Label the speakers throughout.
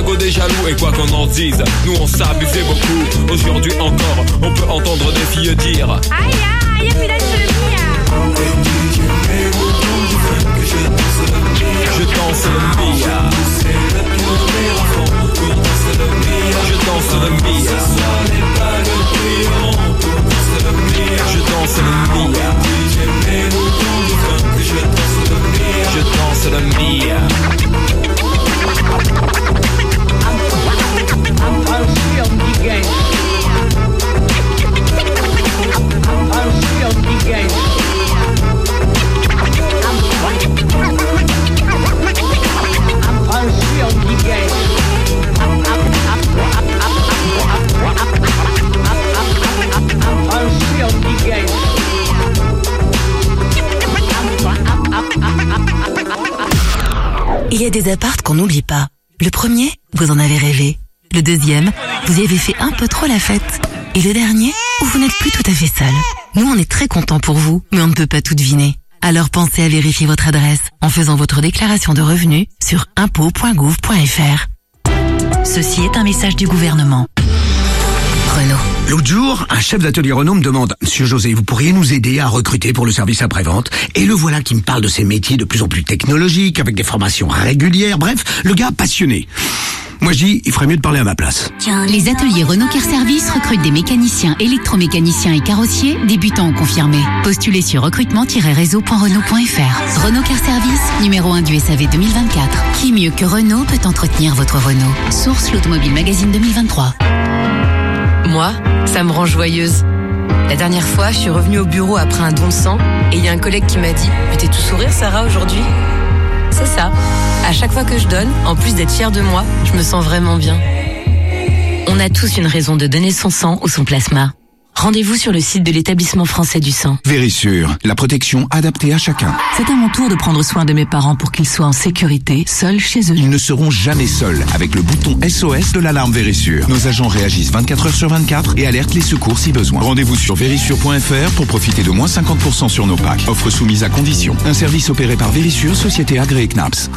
Speaker 1: l'ego des jaloux. Et quoi qu'on en dise, nous on s'abusait beaucoup. Aujourd'hui encore, on peut entendre des filles dire
Speaker 2: Aïe aïe, puis là c'est le mia.
Speaker 1: Je danse le mia. Je danse le mia. Je danse le mia. Je danse le mia.
Speaker 3: Il y a des apparts qu'on n'oublie pas. Le premier, vous en avez rêvé. Le deuxième, vous y avez fait un peu trop la fête. Et le dernier, où vous n'êtes plus tout à fait seul. Nous, on est très contents pour vous, mais on ne peut pas tout deviner. Alors pensez à vérifier votre adresse en faisant votre déclaration de revenus sur impôts.gouv.fr. Ceci est un message du gouvernement. Renault.
Speaker 4: L'autre jour, un chef d'atelier Renault me demande « Monsieur José, vous pourriez nous aider à recruter pour le service après-vente ?» Et le voilà qui me parle de ces métiers de plus en plus technologiques, avec des formations régulières, bref, le gars passionné. Moi je dis, il ferait mieux de parler à ma place.
Speaker 5: Les ateliers Renault Car Service recrutent des mécaniciens, électromécaniciens et carrossiers, débutants ou confirmés. Postulez sur recrutement-réseau.renault.fr. Renault Car Service, numéro 1 du SAV 2024. Qui mieux que Renault peut entretenir votre Renault? Source l'Automobile Magazine 2023.
Speaker 6: Moi, ça me rend joyeuse. La dernière fois, je suis revenue au bureau après un don de sang et il y a un collègue qui m'a dit « Mais t'es tout sourire, Sarah, aujourd'hui ?» C'est ça. À chaque fois que je donne, en plus d'être fière de moi, je me sens vraiment bien.
Speaker 3: On a tous une raison de donner son sang ou son plasma. Rendez-vous sur le site de l'établissement français du sang.
Speaker 7: Vérissure, la protection adaptée à chacun.
Speaker 8: C'est à mon tour de prendre soin de mes parents pour qu'ils soient en sécurité, seuls chez eux.
Speaker 7: Ils ne seront jamais seuls avec le bouton SOS de l'alarme Vérissure. Nos agents réagissent 24 heures sur 24 et alertent les secours si besoin. Rendez-vous sur vérissure.fr pour profiter de moins 50% sur nos packs. Offre soumise à condition. Un service opéré par Vérissure, société agréée CNAPS.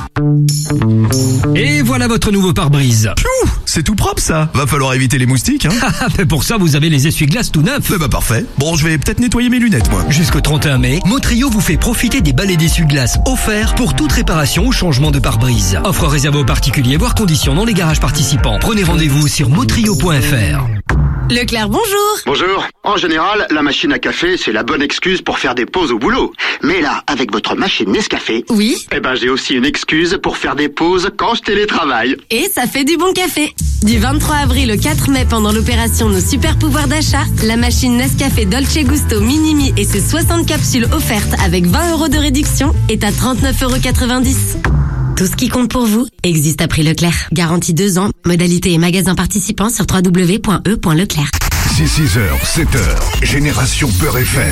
Speaker 9: Et voilà votre nouveau pare-brise.
Speaker 10: Piou, c'est tout propre ça. Va falloir éviter les moustiques, hein.
Speaker 9: Mais pour ça, vous avez les essuie-glaces tout neufs.
Speaker 10: Bah parfait. Bon, je vais peut-être nettoyer mes lunettes, moi.
Speaker 9: Jusqu'au 31 mai, Motrio vous fait profiter des balais d'essuie-glaces offerts pour toute réparation ou changement de pare-brise. Offre réservée aux particuliers, voire conditions dans les garages participants. Prenez rendez-vous sur motrio.fr.
Speaker 6: Leclerc, bonjour.
Speaker 11: Bonjour. En général, la machine à café, c'est la bonne excuse pour faire des pauses au boulot. Mais là, avec votre machine Nescafé...
Speaker 6: Oui.
Speaker 11: Eh ben, j'ai aussi une excuse pour faire des pauses quand je télétravaille.
Speaker 6: Et ça fait du bon café. Du 23 avril au 4 mai, pendant l'opération Nos Super Pouvoirs d'achat, la machine Nescafé Dolce Gusto Minimi et ses 60 capsules offertes avec 20 € de réduction est à 39,90 €. Tout ce qui compte pour vous existe à prix Leclerc. Garantie 2 ans. Modalité et magasins participants sur www.e.leclerc.
Speaker 12: 6h, 7h, Génération Peur FM.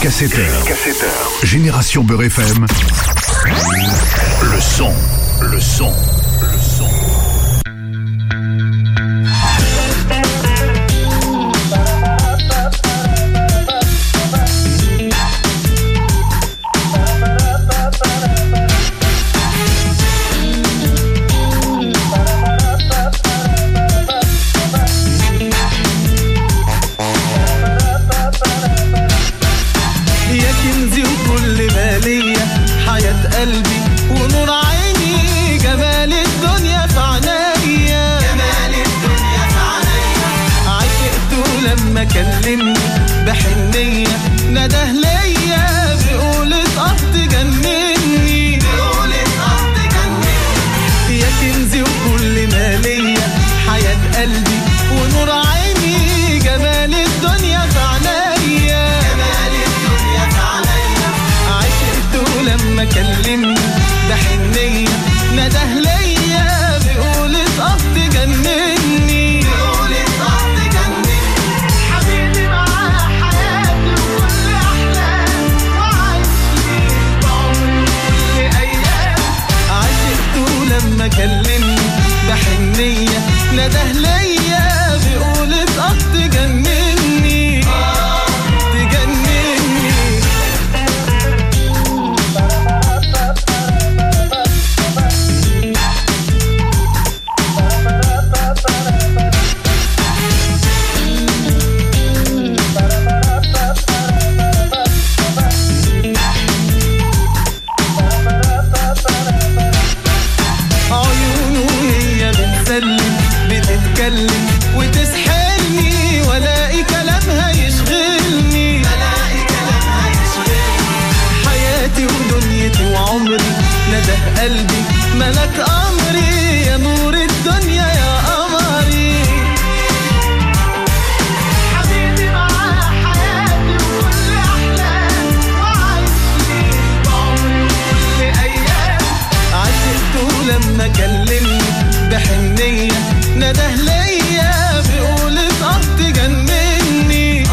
Speaker 12: Jusqu'à 7h. Génération Beurre FM. Le son.
Speaker 13: كلمني بحنية نده ليا بيقول اتقط جنني يا كنزي وكل ما ليا حياة قلبي ونور عيني جمال الدنيا في عينيا عشقته لما كلمني بحنية نده ليا بيقول اتقط جنني لما كلمني بحنية نده ليا بيقول اتقط تجنني بتتكلم وتسحلني ولاقي كلامها يشغلني حياتي ودنيتي وعمري نده قلبي ملك أمري يا نور الدنيا يا قمري حبيبي معاه حياتي وكل أحلام وعايش ليه بعمري وكل أيام عشقته لما كلمني بحنية نده ليا بيقول اتقط تجنني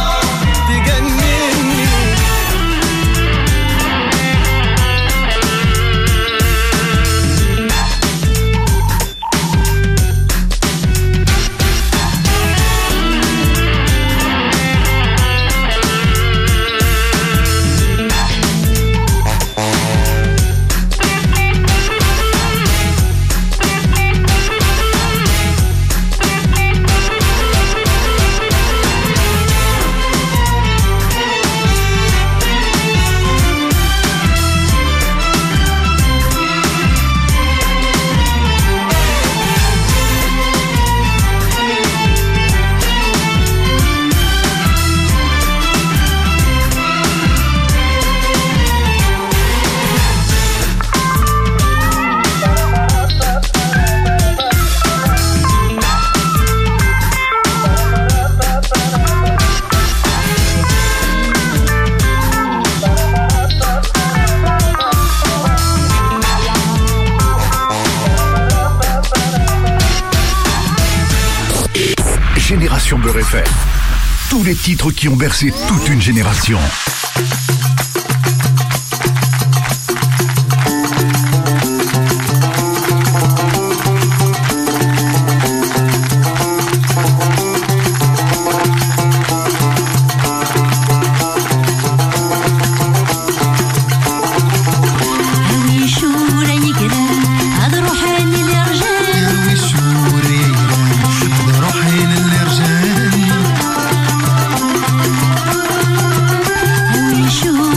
Speaker 12: Génération Beurre FM. Tous les titres qui ont bercé toute une génération.
Speaker 13: Sure.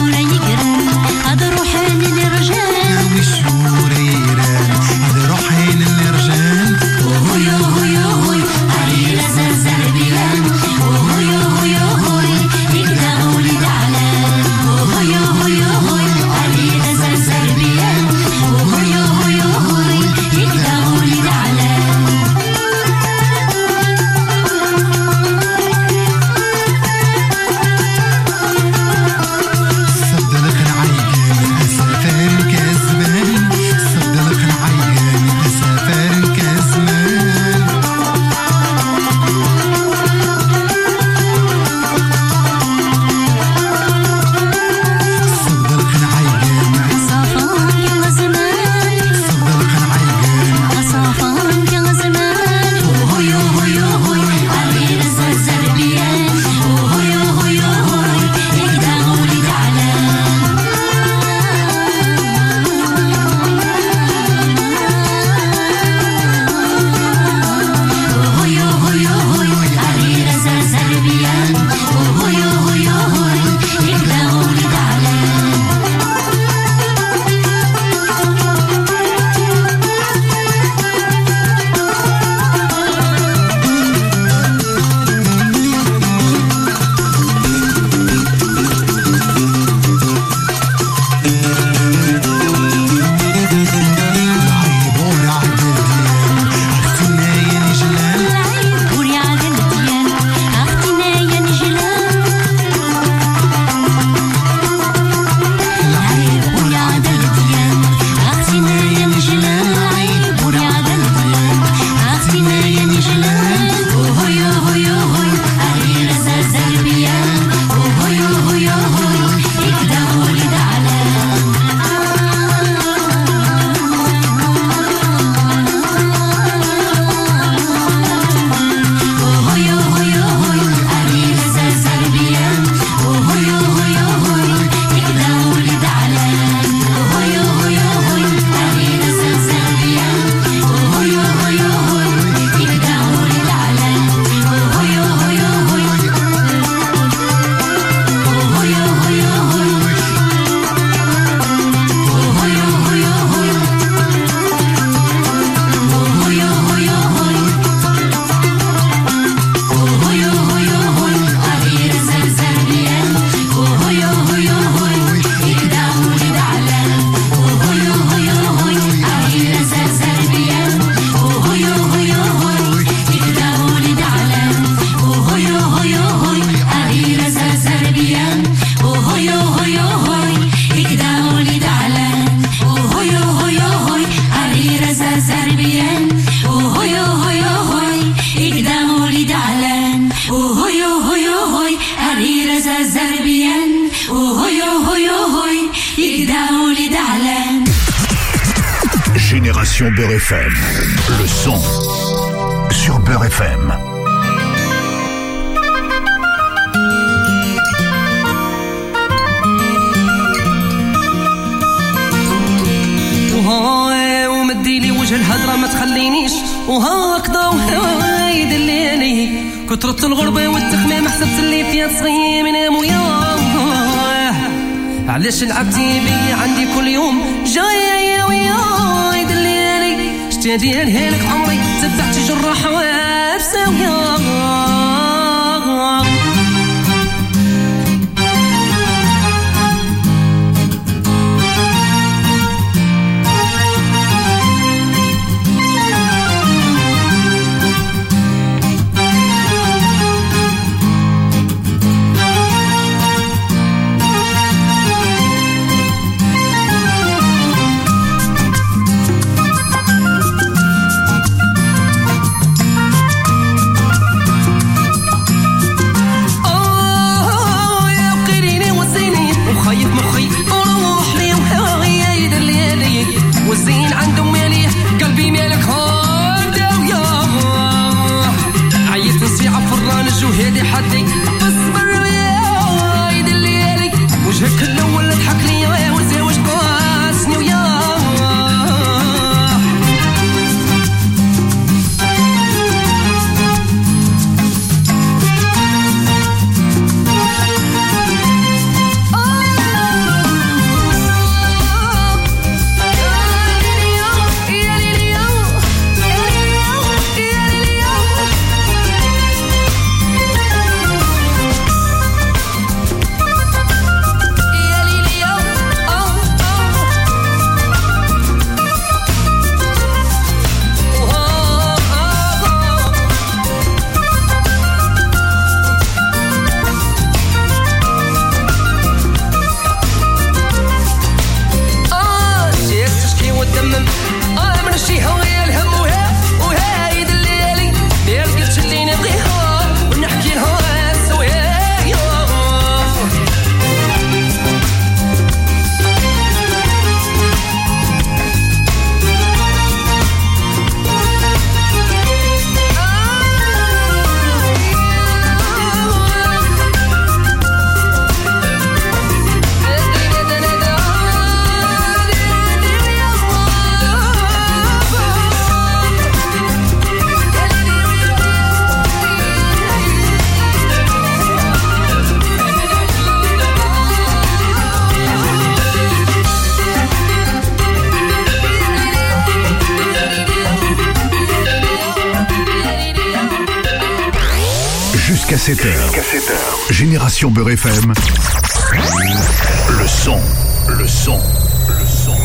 Speaker 14: زربيان وهوي هوي هوي يقدروا لي دعلان.
Speaker 12: Génération Beurre FM, le son sur Beurre FM.
Speaker 15: ومدي لي وجه الهضره ما تخلينيش وهكذا وهايد الليلي كثرة الغربة والتخمام حسبت اللي فيها تصغي من موياه. علاش لعبتي بي عندي كل يوم جاية ويايد الليلي شتادي لك عمري تبعت جراح وابسة وياه. والزين عندهم ماليه قلبي مالك هودا وياه. عيت نصيعة فران الجهادي حدي اصبر يا عيد الليالي وجهك الاول اضحك لي وزاوج قاسني وياه.
Speaker 12: Jusqu'à 7h. Génération Beurre FM. Le son. Le son. Le son.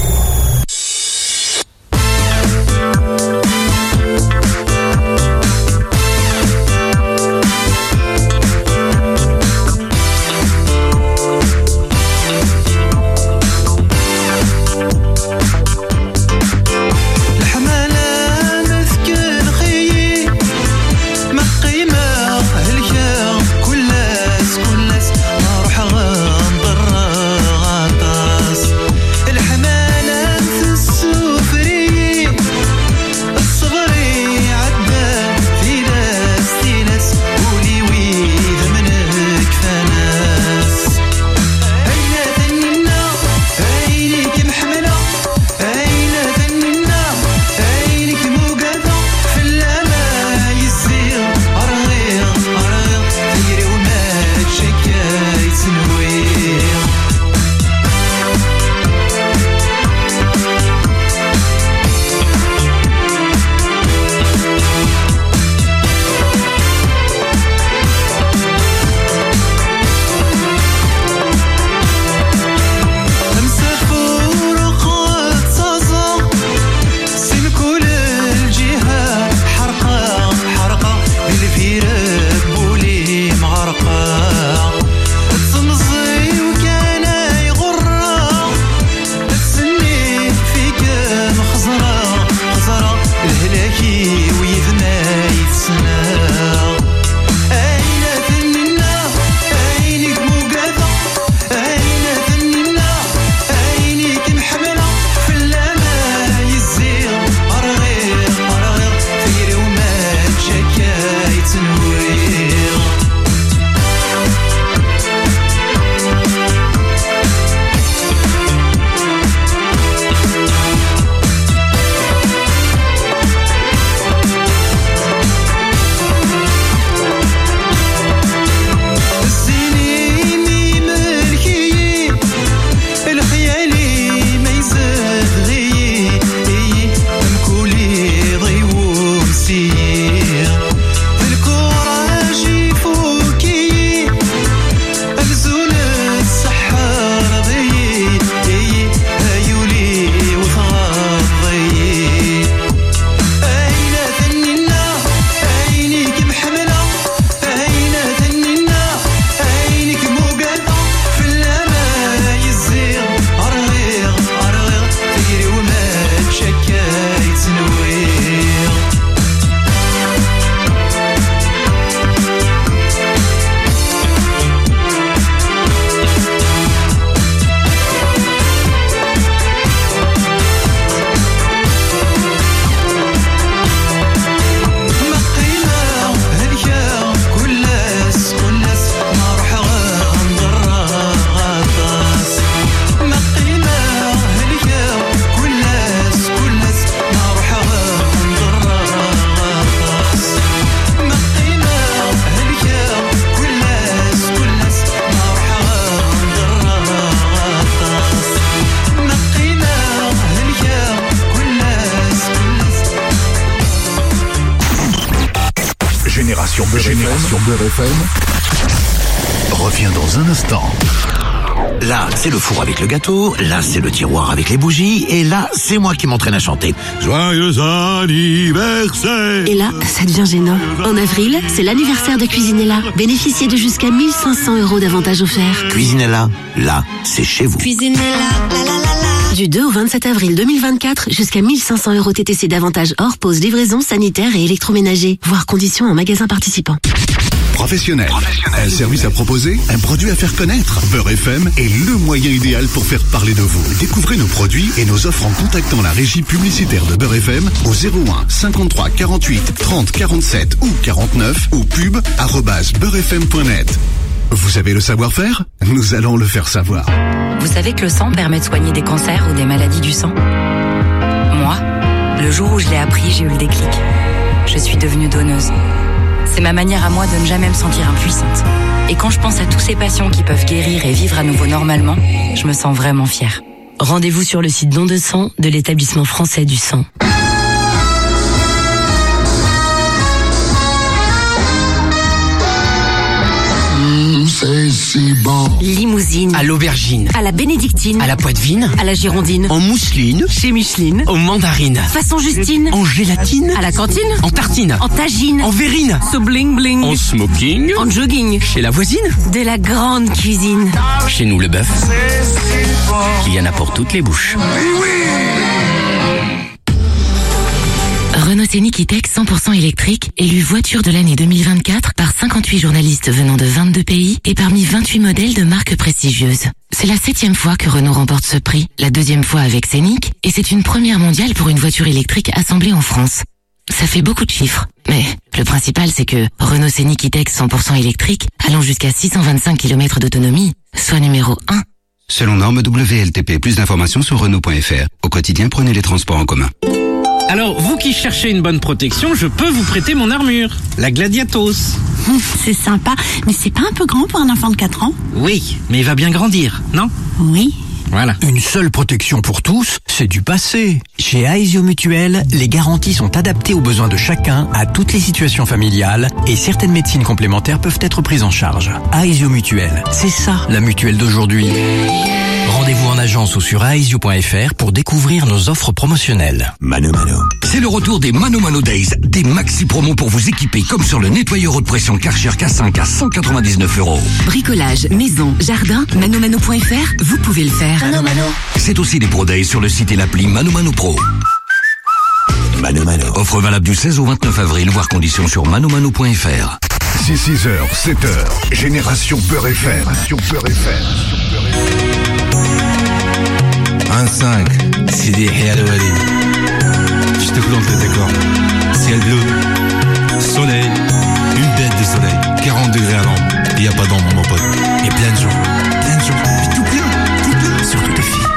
Speaker 13: الحمام
Speaker 12: Génération Beurre FM revient dans un instant.
Speaker 4: Là, c'est le four avec le gâteau, là, c'est le tiroir avec les bougies, et là, c'est moi qui m'entraîne à chanter. Joyeux anniversaire!
Speaker 6: Et là, ça devient gênant. En avril, c'est l'anniversaire de Cuisinella. Bénéficiez de jusqu'à 1 500 € d'avantages offerts.
Speaker 4: Cuisinella, là, c'est chez vous.
Speaker 6: Cuisinella, la la la la. Du 2 au 27 avril 2024, jusqu'à 1 500 € TTC d'avantages hors pause, livraison, sanitaire et électroménager. Voir conditions en magasin participant.
Speaker 12: Professionnel. Un service à proposer, un produit à faire connaître. Beurre FM est le moyen idéal pour faire parler de vous. Découvrez nos produits et nos offres en contactant la régie publicitaire de Beurre FM au 01 53 48 30 47 ou 49 ou pub@beurrefm.net. Vous avez le savoir-faire? Nous allons le faire savoir.
Speaker 3: Vous savez que le sang permet de soigner des cancers ou des maladies du sang? Moi, le jour où je l'ai appris, j'ai eu le déclic. Je suis devenue donneuse. C'est ma manière à moi de ne jamais me sentir impuissante. Et quand je pense à tous ces patients qui peuvent guérir et vivre à nouveau normalement, je me sens vraiment fière. Rendez-vous sur le site Don de sang de l'établissement français du sang.
Speaker 16: C'est si bon.
Speaker 6: Limousine.
Speaker 8: À l'aubergine.
Speaker 6: À la bénédictine.
Speaker 8: À la poitevine.
Speaker 6: À la girondine.
Speaker 8: En mousseline.
Speaker 6: Chez Micheline.
Speaker 8: En mandarine.
Speaker 6: Façon Justine.
Speaker 8: En gélatine.
Speaker 6: À la cantine.
Speaker 8: En tartine.
Speaker 6: En tagine.
Speaker 8: En verrine.
Speaker 6: So bling bling.
Speaker 1: En smoking.
Speaker 6: En jogging.
Speaker 8: Chez la voisine.
Speaker 6: De la grande cuisine.
Speaker 8: Chez nous le bœuf. Il y en a pour toutes les bouches.
Speaker 3: Renault Scénic E-Tech 100% électrique, élu voiture de l'année 2024 par 58 journalistes venant de 22 pays et parmi 28 modèles de marques prestigieuses. C'est la 7e fois que Renault remporte ce prix, la 2e fois avec Scénic, et c'est une première mondiale pour une voiture électrique assemblée en France. Ça fait beaucoup de chiffres, mais le principal c'est que Renault Scénic E-Tech 100% électrique, allant jusqu'à 625 km d'autonomie, soit numéro 1.
Speaker 17: Selon norme WLTP, plus d'informations sur Renault.fr. Au quotidien, prenez les transports en commun.
Speaker 18: Alors, vous qui cherchez une bonne protection, je peux vous prêter mon armure, la Gladiatos.
Speaker 19: C'est sympa, mais c'est pas un peu grand pour un enfant de 4 ans?
Speaker 18: Oui, mais il va bien grandir, non?
Speaker 19: Oui.
Speaker 18: Voilà.
Speaker 9: Une seule protection pour tous, c'est du passé. Chez Aesio Mutuel, les garanties sont adaptées aux besoins de chacun, à toutes les situations familiales, et certaines médecines complémentaires peuvent être prises en charge. Aesio Mutuel, c'est ça la mutuelle d'aujourd'hui. Rendez-vous en agence ou sur aesio.fr pour découvrir nos offres promotionnelles.
Speaker 4: Mano Mano.
Speaker 20: C'est le retour des Mano Mano Days, des maxi promos pour vous équiper, comme sur le nettoyeur haute pression Karcher K5 à 199 €.
Speaker 3: Bricolage, maison, jardin, manomano.fr, vous pouvez le faire.
Speaker 20: Mano Mano. C'est aussi des Pro Days sur le site et l'appli Mano Mano Pro.
Speaker 4: Mano Mano.
Speaker 20: Offre valable du 16 au 29 avril, voir conditions sur manomano.fr.
Speaker 12: 6h, 7h, Génération Beurre FM.
Speaker 21: Un 5, Sidi Hial Walid. Je te coule dans le décor. Ciel bleu, soleil, une bête de soleil, 40 degrés à l'ombre. Il n'y a pas d'ombre, mon pote. Et plein de jours. Tout plein, surtout des filles.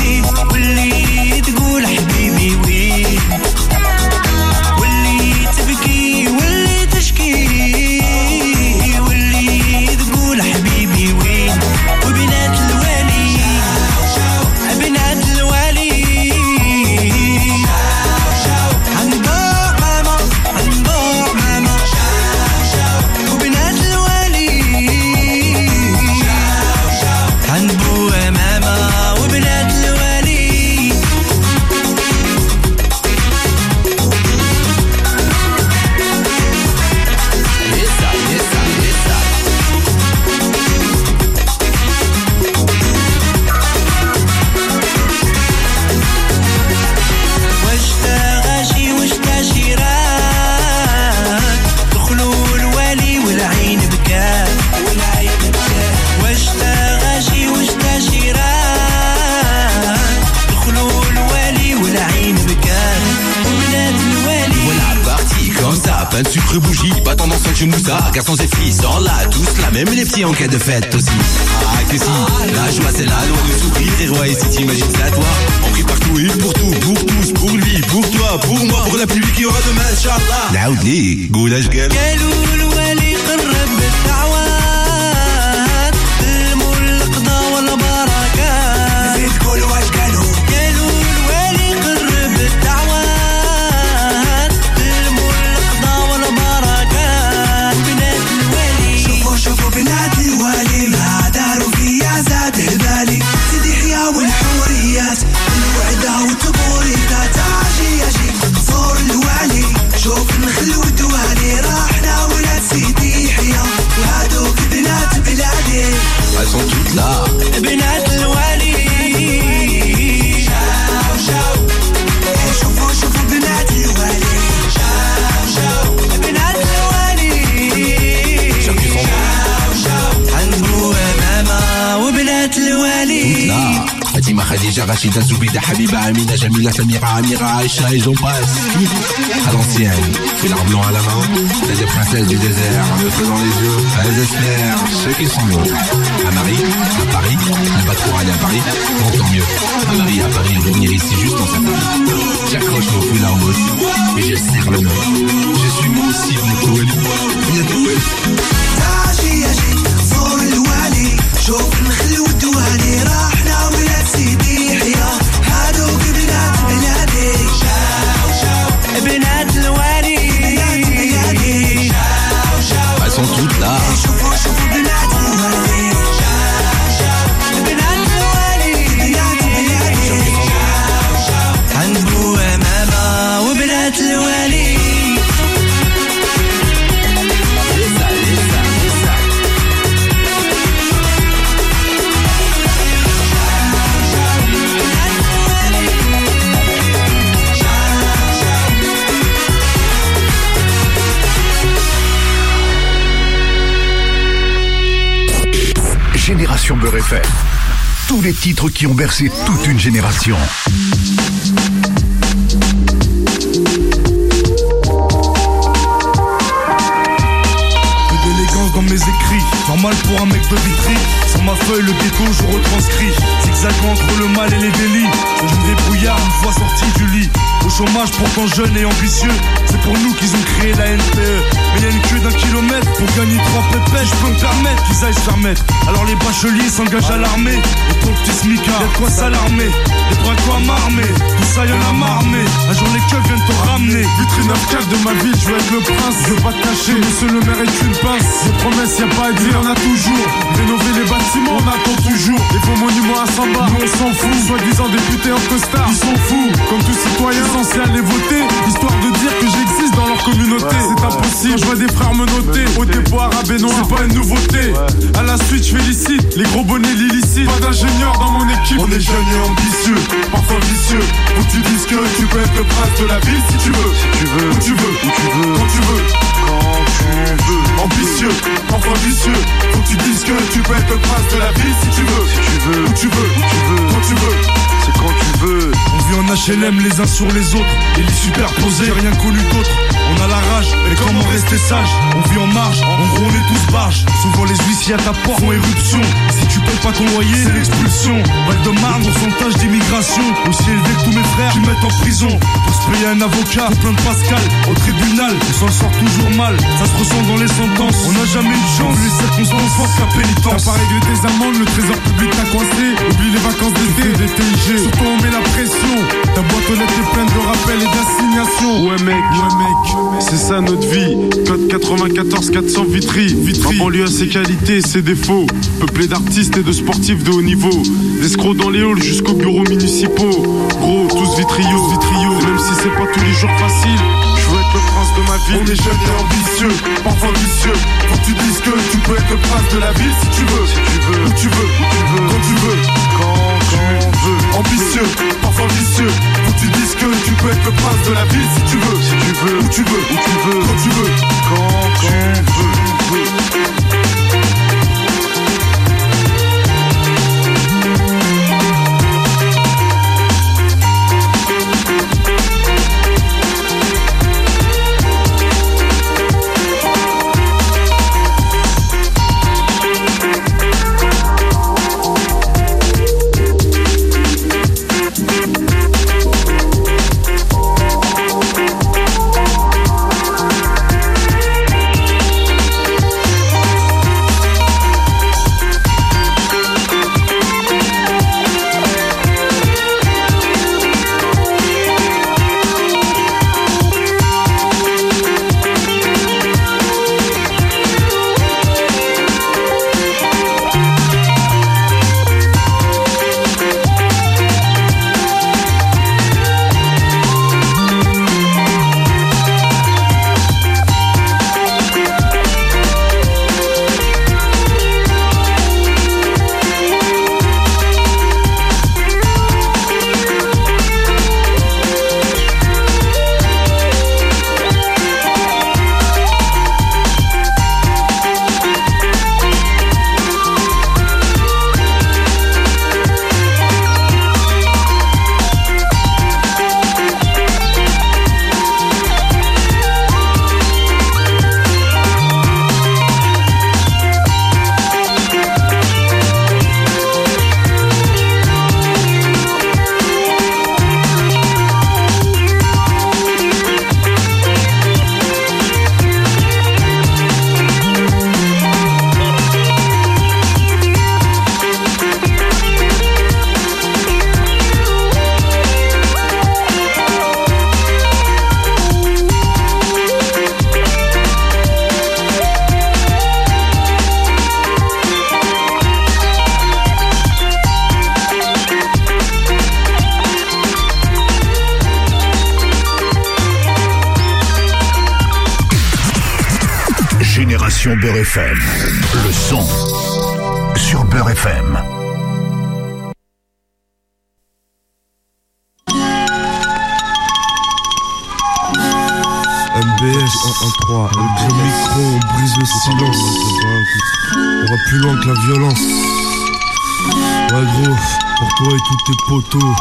Speaker 22: واللي تقول حبيبي وين واللي تبكي
Speaker 21: pain de sucre bougie, pas tendance à chez Moussa. Garçons et filles, sont là, tous là, même les petits en quête de fête aussi. Ah, que si, la joie c'est la loi de sourire. Et roi, et si t'imagines c'est à toi. On prie partout et pour tout, pour tous, pour lui, pour toi, pour moi, pour la pluie qui aura demain, Inch'Allah. Naoudli, goulash gal. Elles sont toutes là. بنات الوالي شاو شاو شوفوا شوفوا بنات الوالي شاو شاو بنات الوالي شاو شاو عنبو ماما وبنات الوالي فاطمة خديجة رشيدة زبيدة حبيبة أمينة جميلة سميرة عميرة عائشة et j'en passe. À l'ancienne, foulard blanc à la main, les deux princesses du désert, le feu dans les yeux, elles espèrent ceux qui sont bons. À Marie, à Paris, ne pas trop aller à Paris, bon tant mieux. À Marie, à Paris, venir ici juste en safari. J'accroche mon foulard mousse et je serre le nœud. Je suis moi aussi bientôt Wally, bientôt Wally. تعشي يجي صور الوالي شوف النخل والدوالي راحنا ولاد سيدي يحيى هادوك بنات بلادي شاو شاو بنات الوالي شاو شاو elles sont toutes là شوفوا شوفوا بنات الوالي شاو شاو بنات الوالي شاو شاو عنبو ماما وبنات الوالي
Speaker 12: Génération Beurre FM. Tous les titres qui ont bercé toute une génération.
Speaker 2: Peu d'élégance dans mes écrits, normal pour un mec de Vitry. Sur ma feuille, le ghetto, je retranscris. Zigzagant entre le mal et les délits. Je me débrouillard une fois sorti du lit. Au chômage pourtant jeune et ambitieux. C'est pour nous qu'ils ont créé la NPE. Mais y'a une queue d'1 kilomètre pour gagner 3 pépèches. Je peux me permettre qu'ils aillent se faire mettre. Alors les bacheliers s'engagent à l'armée. Et pour le petit smicard, y'a de quoi s'alarmer. Des bras quoi m'armer. Tout ça y'en a marre mais un jour les keufs viennent te ramener. Vitrine 9-4 de ma ville, je veux être le prince. Je veux pas te cacher, monsieur le maire est une pince. Des promesses y'a pas à dire, y'en a toujours. Rénover les bâtiments, on attend toujours. Les faux monuments à Samba, nous on s'en fout. Soi-disant députés en costard, ils sont fous. Comme tout citoyen censé aller voter, histoire de dire que j'existe dans leur communauté. C'est impossible, je vois des frères me noter. Au dépôt arabe et noir, c'est pas une nouveauté. À la suite, je félicite les gros bonnets l'illicite. Pas d'ingénieur dans mon équipe. On est jeunes et ambitieux, parfois vicieux. Faut que tu dises que tu peux être le prince de la ville si tu veux. Si tu veux, où tu veux, où tu veux, quand tu veux. Quand tu veux. Ambitieux, parfois vicieux. Faut que tu dises que tu peux être le prince de la ville si tu veux. Si tu veux, où tu veux, où tu veux, quand tu veux. C'est quand tu veux. On vit en HLM les uns sur les autres. Et les superposés, j'ai rien connu d'autre. On a la rage, mais comment rester sage? On vit en marge, en gros on est tous barges. Souvent les huissiers à ta porte font éruption. Si tu payes pas ton loyer, c'est l'expulsion. Val-de-Marne, pourcentage d'immigration aussi élevé que tous mes frères qui mettent en prison. Pour se payer un avocat, pour plein de Pascal. Au tribunal, on s'en sort toujours mal. Ça se ressent dans les sentences. On n'a jamais eu de chance, les circonstances fortes qu'à pénitence. T'as pas réglé tes amendes, le trésor public t'a coincé. Oublie les vacances d'été, des TIG. Surtout on met la pression. Ta boîte aux lettres est pleine de rappels et d'assignations. Ouais mec, c'est ça notre vie. Code 94 400 Vitry. En banlieue à ses qualités et ses défauts. Peuplé d'artistes et de sportifs de haut niveau. D'escrocs dans les halls jusqu'aux bureaux municipaux. Gros, tous vitriaux. Même si c'est pas tous les jours facile, je veux être le prince de ma ville. On est jeunes et ambitieux, parfois vicieux. Faut que tu dises que tu peux être le prince de la ville si tu veux. Si tu veux, où tu veux, où tu veux, quand tu veux. Quand tu veux. Ambitieux, parfois vicieux. Faut que tu dises que tu peux être le prince de la ville si tu veux. Si tu veux, où tu veux, où tu veux, quand tu veux. Quand tu veux.
Speaker 12: Génération Beurre FM. Le son sur Beurre FM.
Speaker 2: MBS 113, avec le micro, on brise le silence. On va plus loin que la violence. Ouais gros, pour toi et tous tes potos.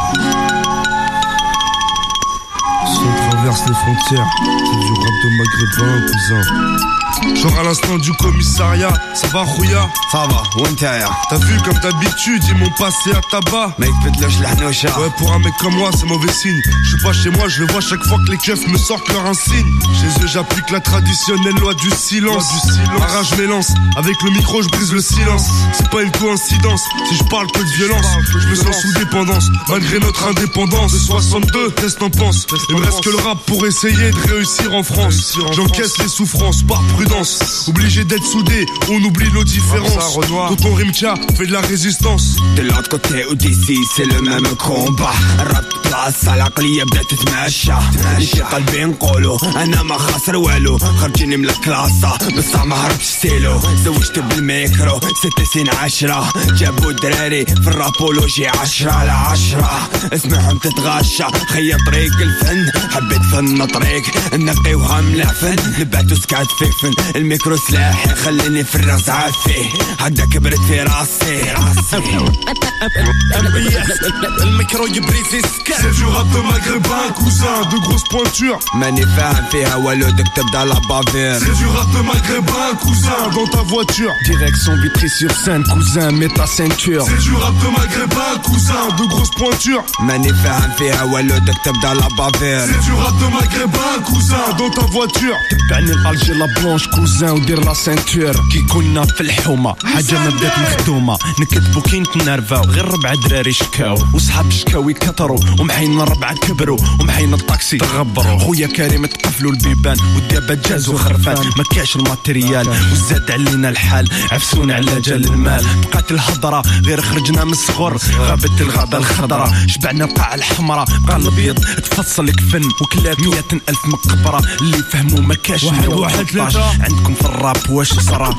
Speaker 2: Si on traverse les frontières, c'est du rap de maghrébin, cousin. Genre à l'instant du commissariat, ça va Rouya?
Speaker 5: Ça va, Winter.
Speaker 2: T'as vu comme d'habitude, ils m'ont passé à tabac.
Speaker 5: Mec, bedloche l'hanocha.
Speaker 2: Ouais, pour un mec comme moi, c'est mauvais signe. Je suis pas chez moi, je le vois chaque fois que les keufs me sortent leur insigne. Chez eux, j'applique la traditionnelle loi du silence. Arrache mes lances, avec le micro, je brise le silence. C'est pas une coïncidence, si je parle que de violence, je me sens sous dépendance. Malgré notre indépendance de 62, qu'est-ce t'en penses? Il me reste que le rap pour essayer de réussir en France. J'encaisse les souffrances par prudence. Obligé d'être soudé, on oublie nos différences. Tonton Rimka fait de la résistance.
Speaker 5: De l'autre côté ou d'ici, c'est le même combat. Rap place, العقلية بدأت تتماشى. اللي قلبي نقولو أنا ما خاسر والو. خرجيني من الكلاسة بصح ما هربش ستيلو. زوجت بالميكرو 6 سنين 10. جابوا الدراري في الرابولوجي 10/10. اسمعهم تتغاشى خيا طريق الفن. حبيت فن طريق نقيوها من العفن. نبعتو سكات فيفن الميكرو سلاحي خليني في الراس عافيه. هدا كبرت في راسي.
Speaker 2: الميكرو يبريزي سكات. C'est du rap de maghrébin, cousin, de grosses pointures.
Speaker 5: ماني فاهم فيها والو دك تبدا لا بافير.
Speaker 2: C'est du rap de maghrébin, cousin, dans ta voiture.
Speaker 9: Direction Vitry-sur-Seine, cousin, mets ta ceinture.
Speaker 2: C'est du rap de maghrébin, cousin, de grosses pointures.
Speaker 5: ماني فاهم فيها والو دك تبدا لا بافير.
Speaker 2: C'est du rap de maghrébin, cousin, dans ta voiture.
Speaker 9: تبعني الالجي لا بلونش كوزان ودير لا سنتور. كي كنا في الحومه حاجه ما بدات مخدومه. نكتبو كي نتنرفاو غير 4 دراري شكاو. وصحاب الشكاوي كثروا ومحين 4 كبروا. ومحين الطاكسي تغبروا. خويا كريم تقفلوا البيبان والدابا جازوا خرفان. ما كاش الماتريال وزاد علينا الحال. عفسونا على جال المال. بقات الهضره غير خرجنا من الصغر. غابت الغابه الخضراء شبعنا القاع الحمراء. بقى الابيض تفصل كفن وكلاتو 100,000 مقبره. اللي فهموا ما كاش 1 عندكم في الراب واش صرا.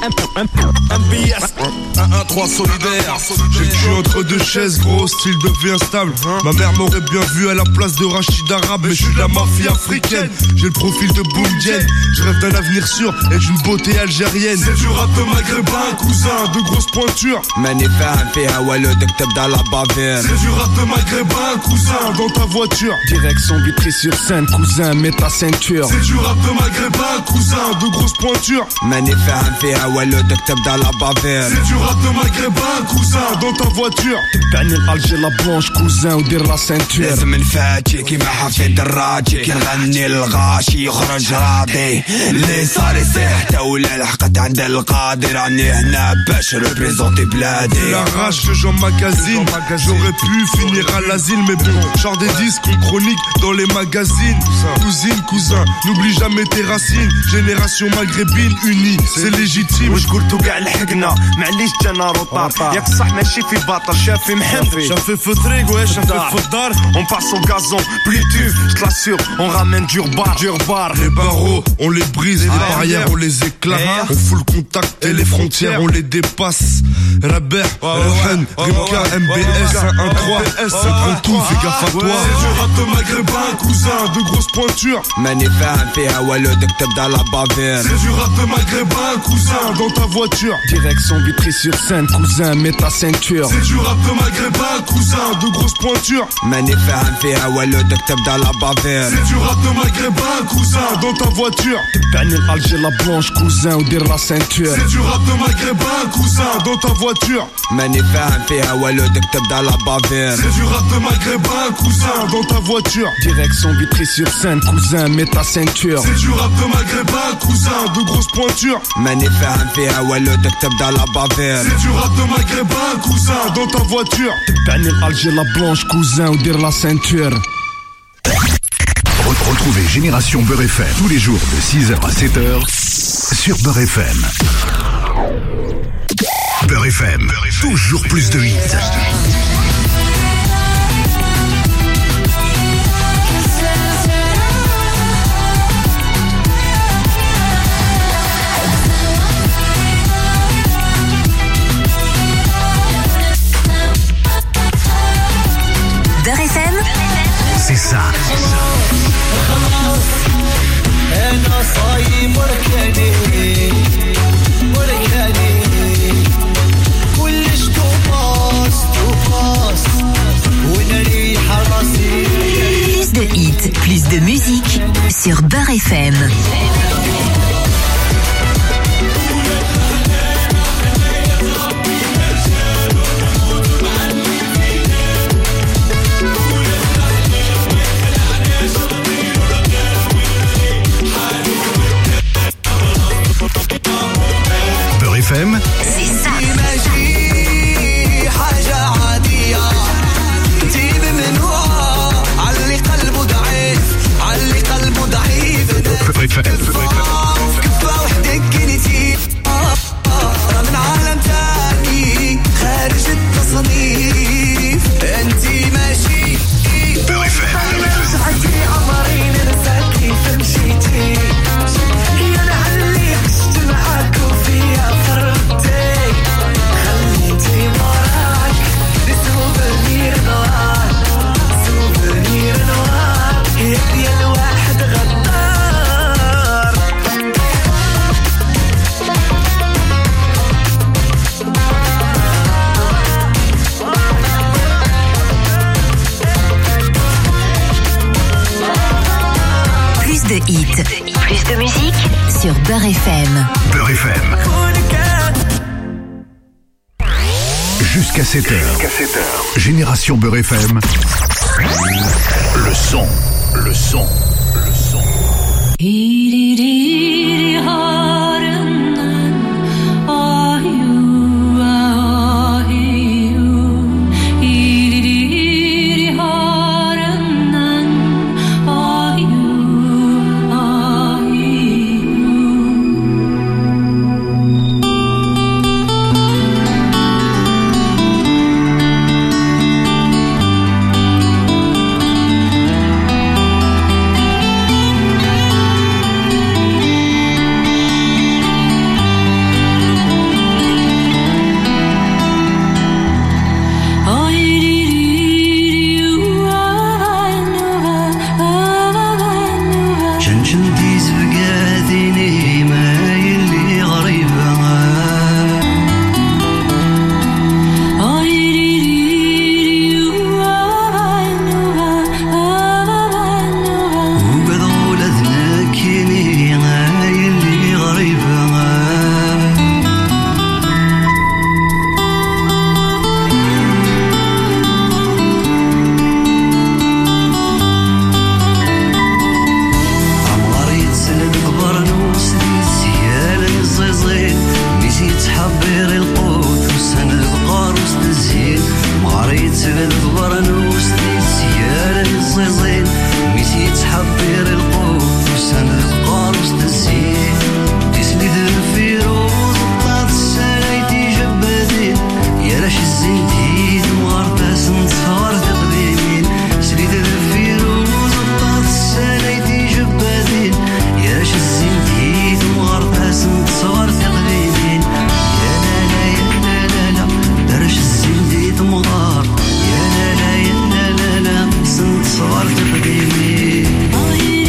Speaker 2: MBS 113 solidaire. J'ai le cul entre 2 chaises, gros, style devient instable. Ma mère m'aurait bien vu à la place de Rachid Arabe. Mais je suis de la mafia africaine. J'ai le profil de Boom Jen. Je rêve d'un avenir sûr et d'une beauté algérienne. C'est du rap de maghrébin, cousin, de grosses pointures.
Speaker 5: ماني فاهم فيها والو دك تبدا لا بافير.
Speaker 2: C'est du rap de maghrébin, cousin, dans ta voiture.
Speaker 9: Direction Vitry-sur-Seine, cousin, mets ta ceinture.
Speaker 2: C'est du rap de maghrébin, cousin, de grosses pointures.
Speaker 5: ماني فاهم فيها والو دك تبدا لا بافير.
Speaker 2: C'est du rap de maghrébin, cousin, dans ta voiture.
Speaker 9: تبعني الالجي لا بلونش كوزان ودير لا سنتور.
Speaker 5: لازم نفاتي كيما حفيد الراجي. كي نغني الغاشي يخرج راضي. اللي صار يصيح حتى ولا لحقت عند القادر. راني هنا باش ريبريزونتي بلادي.
Speaker 2: La rage que j'emmagasine. J'aurais pu finir à l'asile, mais bon, genre des disques on chronique dans les magazines. Cousine, cousin, n'oublie jamais tes racines. Génération maghrébine unie, c'est légitime.
Speaker 9: واش قلتو كاع لحقنا معليش جانا روطار. ياك صح ماشي في باطل شافي محنفي.
Speaker 2: شافي في طريق ouais شافي في الدار.
Speaker 9: On passe au gazon, plus dur, je te l'assure, on ramène du bar.
Speaker 2: Les barreaux, on les brise, les barrières, on les éclate. On fout le contact et les frontières, on les dépasse. Rabert, Rohan, Rimka, MBS 113. Ça prend tout, fais gaffe à toi. C'est du rap de maghrébin, cousin, de grosses pointures.
Speaker 5: ماني فاهم فيها والو دك تبدا لا بافير.
Speaker 2: C'est du rap de maghrébin, cousin, dans ta voiture.
Speaker 9: Direction Vitry-sur-Seine, cousin, mets ta ceinture.
Speaker 2: C'est du rap de maghrébin, cousin, de grosses pointures.
Speaker 5: ماني فاهم فيها والو دك تبدا لا بافير.
Speaker 2: C'est du rap de maghrébin, cousin, dans ta voiture.
Speaker 9: تبعني الالجي لا بلونش كوزان ودير لا سنتور.
Speaker 2: C'est du rap de maghrébin, cousin, dans ta voiture.
Speaker 5: ماني فاهم فيها والو دك تبدا لا بافير.
Speaker 2: C'est du rap de maghrébin, cousin, dans ta voiture.
Speaker 9: Direction Vitry-sur-Seine, cousin, mets ta ceinture.
Speaker 2: C'est du rap de maghrébin, cousin, de grosses pointures.
Speaker 5: ماني فاهم فيها والو دك تبدا لا بافير.
Speaker 2: C'est du rap de maghrébin, cousin, dans ta voiture.
Speaker 9: تبعني الالجي لا بلونش كوزان ودير لا سنتور.
Speaker 12: Retrouvez Génération Beurre FM tous les jours de 6h à 7h sur Beurre FM. Beurre FM, toujours plus de hits.
Speaker 13: خلاص انا صايم وركاني كلش توباس ونريح راسي.
Speaker 3: Plus de hits, plus de musique sur Beurre FM.
Speaker 12: Beurre FM,
Speaker 3: c'est ça.
Speaker 13: كفة وحدك انتي من عالم تاني خارج التصنيف انتي ماشي
Speaker 12: Beurre FM.
Speaker 13: سعدتي عمرين نساكي فمشيتي يا لعلي عشت معاك وفيها فرقتي خليتي وراك سوفنير نوار يدي الواحد غدار.
Speaker 3: Plus de hits, plus de musique sur Beurre FM.
Speaker 12: Beurre FM. Jusqu'à 7h. Génération Beurre FM. Le son.
Speaker 13: صغار تقديمي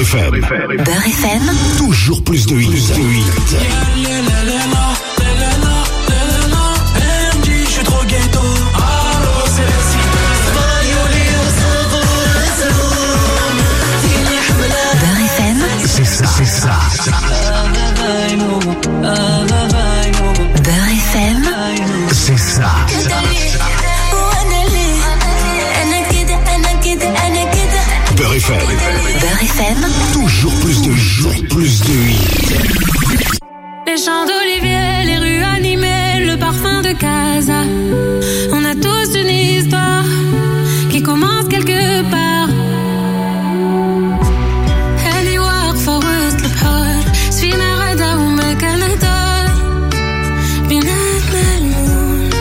Speaker 12: FM.
Speaker 3: Beurre FM.
Speaker 12: Toujours plus de hits.
Speaker 13: Je suis trop ghetto.
Speaker 3: Beurre FM.
Speaker 12: C'est ça.
Speaker 3: Beurre FM.
Speaker 12: C'est ça. Beurre FM.
Speaker 3: Beurre FM.
Speaker 12: Toujours plus de hits.
Speaker 14: Les champs d'olivier, les rues animées, le parfum de casa. On a tous une histoire qui commence quelque part. اللي واقفة وسط البحور سفينة غدا وما كانت دار بيناتنا الموج.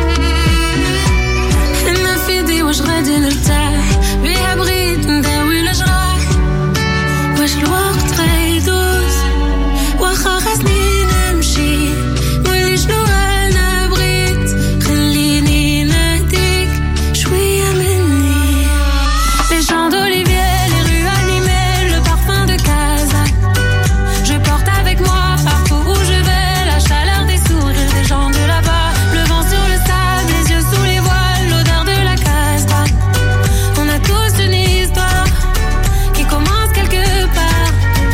Speaker 14: حنا في دي واش غادي نرتاح بيها بغيت نداوي الجراح. واش الوقت غيدوز واخا خاصني نمشي نولي شنو انا بغيت خليني نهديك شوية مني. Les champs d'olivier, les rues animées, le parfum de casa. Je porte avec moi partout où je vais la chaleur des sourires des gens de là-bas. Le vent sur le sable, les yeux sous les voiles, l'odeur de la casbah. On a tous une histoire qui commence quelque part.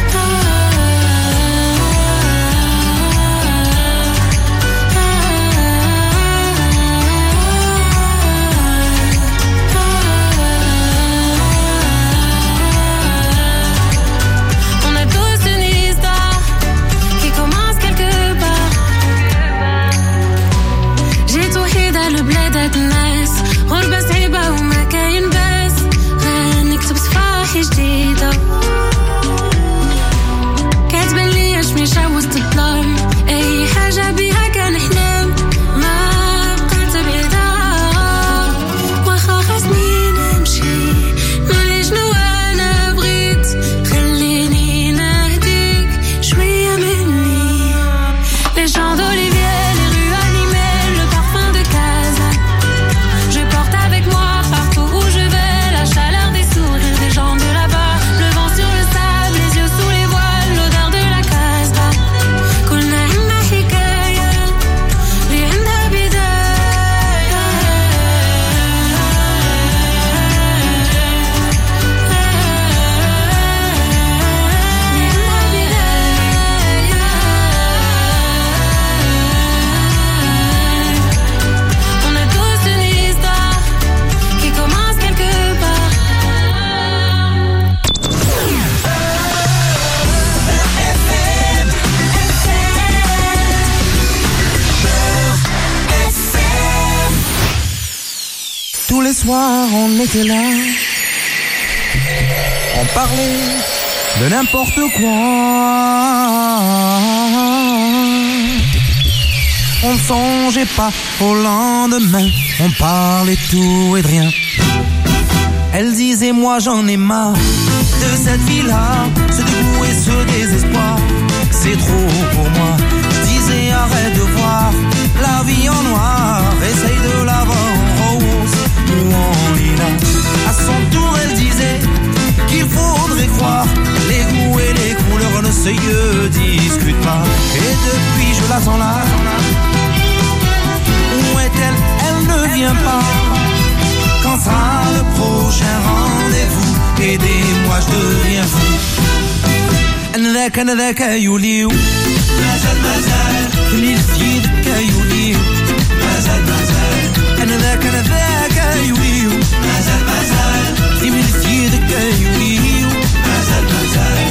Speaker 14: On a tous une histoire qui commence quelque part. جيت وحيدة البلاد الناس غربة صعيبة وما كاين باس. غنكتب صفاحي جديدة كاتبة ليا شميشة وسط الظلام. أي حاجة بيها كنحلم ما بقات بعيدة. واخا خاصني نمشي نولي شنو أنا بغيت خليني نهديك شوية مني. Les champs d'olivier, les rues animées, le parfum de casa. Je porte avec moi partout où je vais la chaleur des sourires des gens de là-bas. Le vent sur le sable, les yeux sous les voiles, l'odeur de la casbah. كلنا عنا حكاية اللي عندها بداية. On a tous une histoire qui commence quelque part.
Speaker 13: Tous les soirs on était là, on parlait de n'importe quoi. On ne songeait pas au lendemain, on parlait tout et de rien. Elle disait moi j'en ai marre de cette vie-là, ce dégoût et ce désespoir, c'est trop pour moi. Je disais arrête de voir la vie en noir, essaye de la voir en rose ou en lilas. À son tour elle disait qu'il faudrait croire, les goûts et les couleurs ne se discutent pas. Et depuis je l'attends là, où est-elle? Elle ne vient pas. Quand sera le prochain rendez-vous? Aidez-moi, je deviens fou. أنا ذاك يوليو مازال ميل ذاك يوليو مازال أنا ذاك يوليو مازال ميل ذاك يوليو مازال.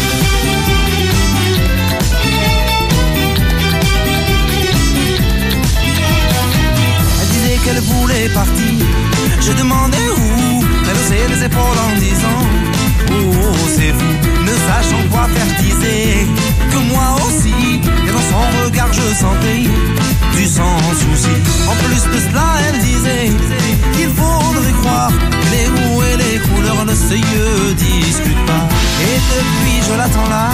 Speaker 13: Elle disait qu'elle voulait partir, je demandais où. Elle haussait les épaules en disant oh c'est vous, ne sachant quoi faire, disait que moi aussi. Et dans son regard je sentais du sans souci. En plus de cela elle disait qu'il faudrait croire, les goûts et les couleurs ne se discutent pas. Et depuis je l'attends là,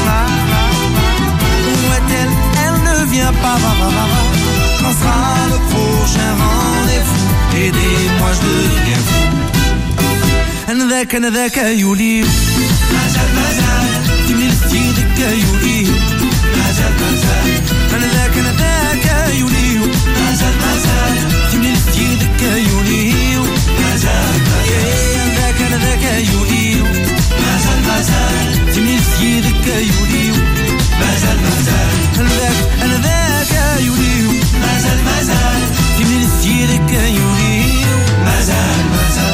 Speaker 13: où est-elle? Elle ne vient pas. Quand sera le prochain rendez-vous? Aidez-moi, je deviens fou. أنا أنا ذاك يولي مازال تملي لسيدك يولي مازال أنا ذاك يولي مازال تملي لسيدك يولي مازال أنا ذاك يولي مازال تملي لسيدك يولي مازال أنا ذاك يولي مازال تملي لسيدك يولي مازال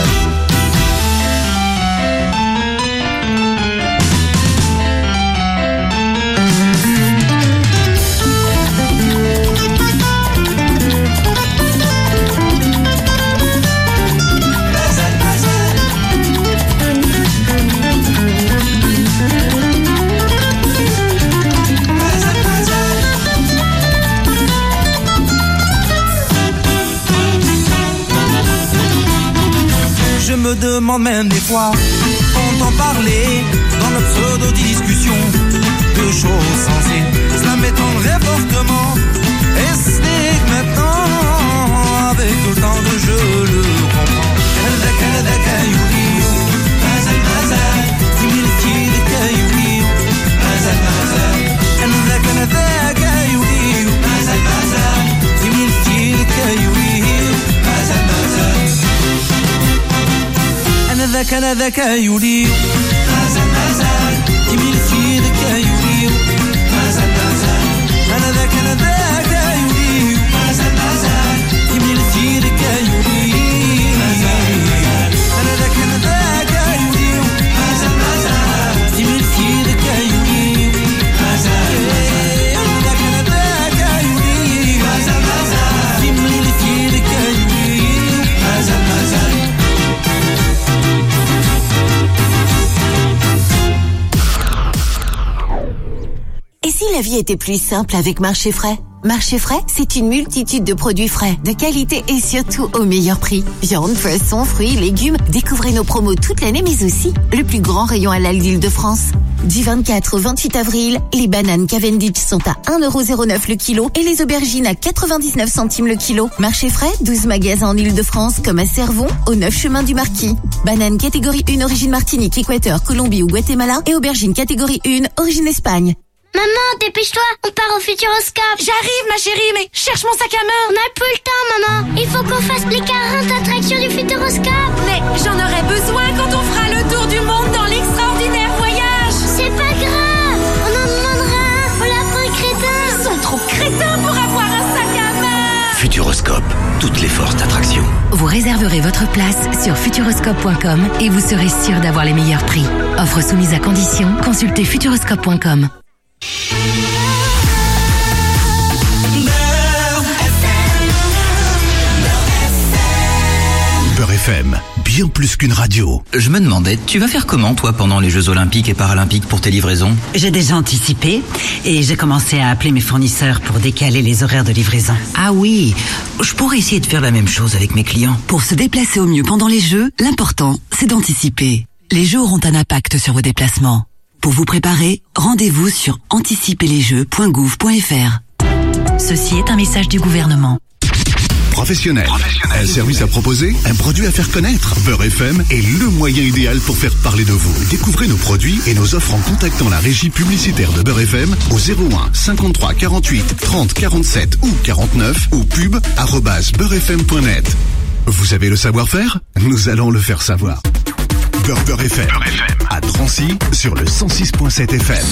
Speaker 13: Je me demande même des fois, entend parler dans notre pseudo-discussion de choses sensées. Cela m'étonnerait fortement. Et c'est que maintenant, avec autant de jeu, le comprends. أنا ذاك يولي مازال يميل في ذاك يولي مازال أنا ذاك يولي مازال يميل في ذاك يولي أنا ذاك يولي مازال يميل في ذاك يولي مازال أنا ذاك يولي مازال يميل في ذاك يولي مازال
Speaker 7: Et si la vie était plus simple avec Marché Frais? Marché Frais, c'est une multitude de produits frais, de qualité et surtout au meilleur prix. Viande, poissons, fruits, légumes, découvrez nos promos toute l'année mais aussi le plus grand rayon halal d'Île-de-France. Du 24 au 28 avril, les bananes Cavendish sont à 1,09€ le kilo et les aubergines à 99 centimes le kilo. Marché Frais, 12 magasins en Île-de-France comme à Cervon, au 9 chemin du Marquis. Bananes catégorie 1 origine Martinique, Équateur, Colombie ou Guatemala et aubergines catégorie 1 origine Espagne.
Speaker 22: Maman, dépêche-toi, on part au Futuroscope.
Speaker 23: J'arrive, ma chérie, mais cherche mon sac à main.
Speaker 22: On n'a plus le temps, maman. Il faut qu'on fasse les 40 attractions du Futuroscope.
Speaker 23: Mais j'en aurai besoin quand on fera le tour du monde dans l'extraordinaire voyage.
Speaker 22: C'est pas grave, on en demandera un aux lapins crétins.
Speaker 23: Ils sont trop crétins pour avoir un sac à main.
Speaker 20: Futuroscope, toutes les forces d'attraction.
Speaker 3: Vous réserverez votre place sur futuroscope.com et vous serez sûr d'avoir les meilleurs prix. Offre soumise à condition, consultez futuroscope.com.
Speaker 12: Beurre FM, bien plus qu'une radio.
Speaker 24: Je me demandais, tu vas faire comment toi pendant les Jeux Olympiques et Paralympiques pour tes livraisons?
Speaker 19: J'ai déjà anticipé et j'ai commencé à appeler mes fournisseurs pour décaler les horaires de livraison.
Speaker 24: Ah oui, je pourrais essayer de faire la même chose avec mes clients.
Speaker 3: Pour se déplacer au mieux pendant les Jeux, l'important, c'est d'anticiper. Les Jeux auront un impact sur vos déplacements. Pour vous préparer, rendez-vous sur anticiperlesjeux.gouv.fr. Ceci est un message du gouvernement.
Speaker 12: Professionnel. Un service à proposer, un produit à faire connaître. Beurre FM est le moyen idéal pour faire parler de vous. Découvrez nos produits et nos offres en contactant la régie publicitaire de Beurre FM au 01 53 48 30 47 ou 49 ou pub@beurrefm.net. Vous avez le savoir-faire? Nous allons le faire savoir. Beurre FM. À Drancy sur le 106.7 FM.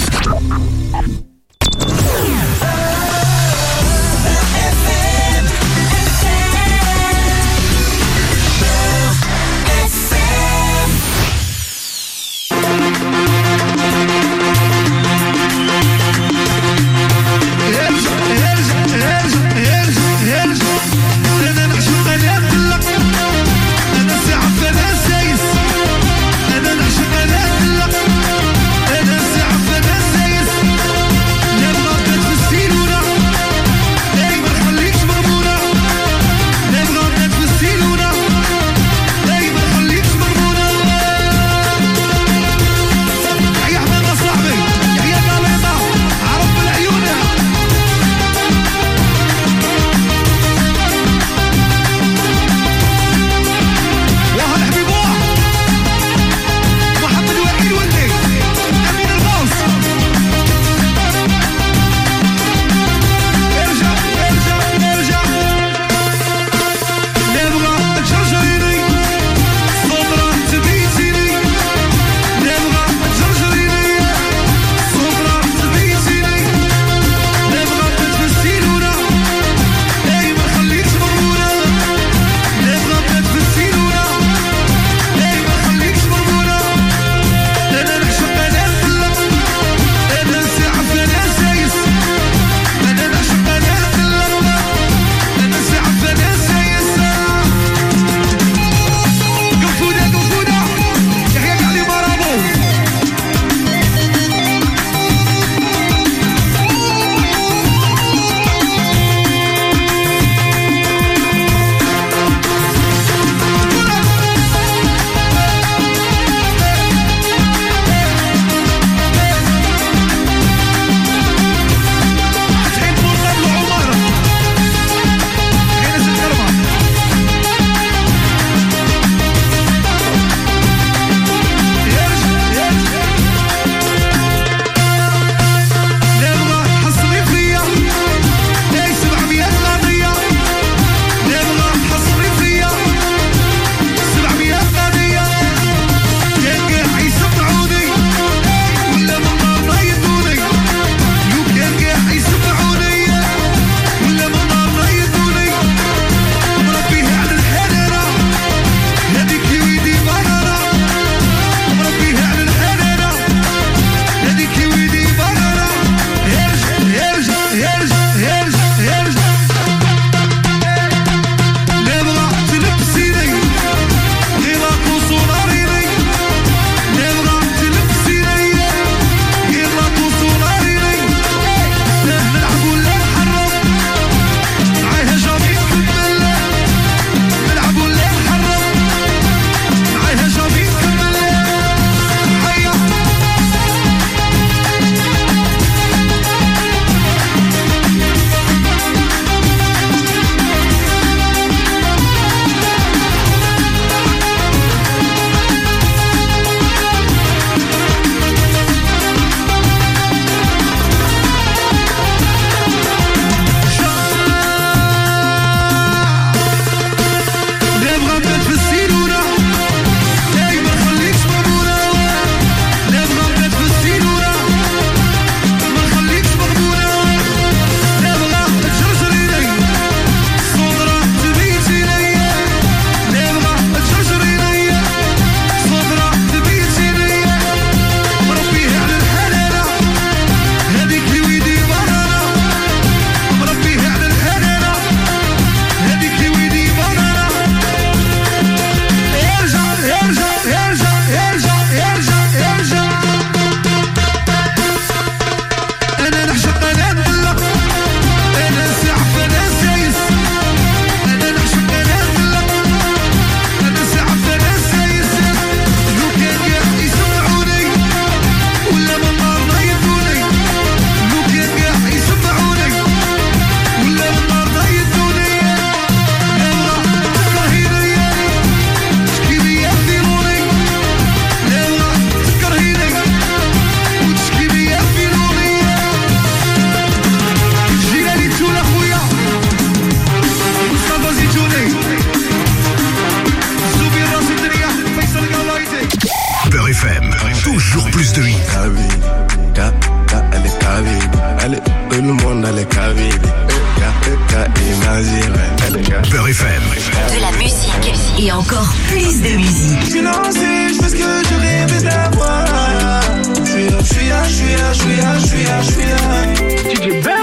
Speaker 3: musique et encore plus de musique.
Speaker 10: Je suis lancé, je fais ce que je rêvais d'avoir. Je suis là. DJ Ben.